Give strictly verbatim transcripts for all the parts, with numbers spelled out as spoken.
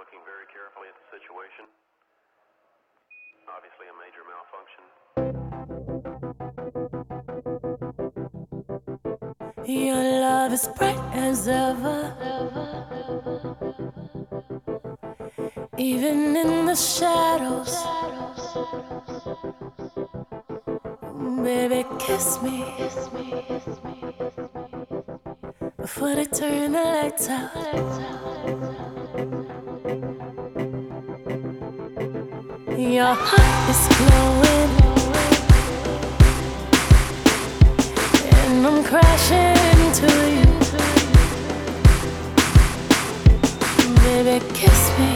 looking very carefully at the situation. Obviously a major malfunction. Your love is bright as ever, even in the shadows. Baby, kiss me before they turn the lights out. Your heart is glowing, and I'm crashing into you. Baby, kiss me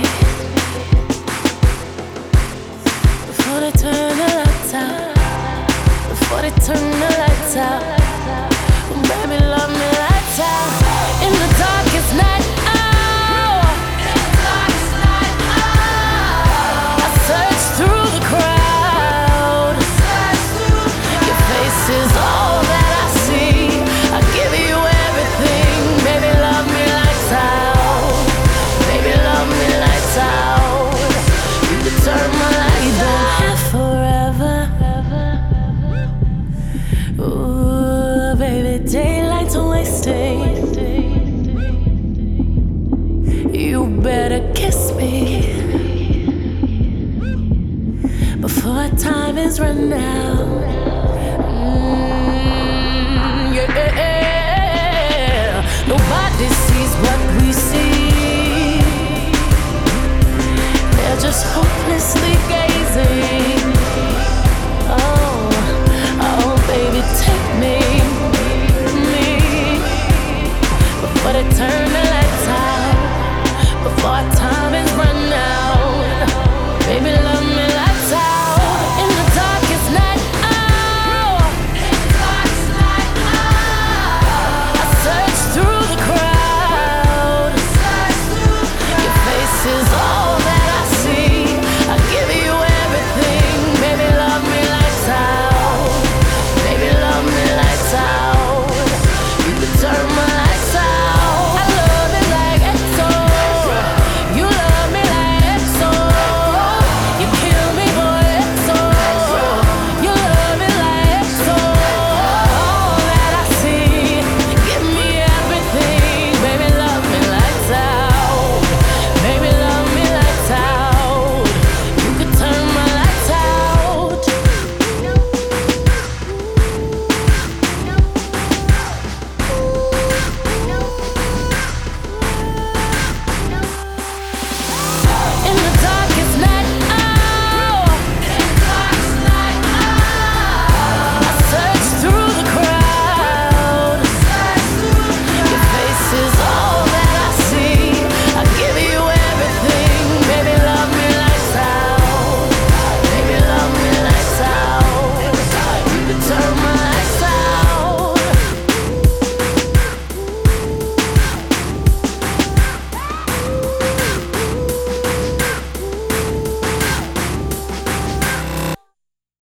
before they turn the lights out. Before they turn the lights out. Baby, love me lights out. In the darkest night, oh, in the darkest night, oh, I search through the crowd. Your face is all that I see. I give you everything. Baby, love me lights out. Baby, love me lights out. You can turn my lights out. Have forever. Ooh, baby, daylight's wasting. You better kiss me before time is run out.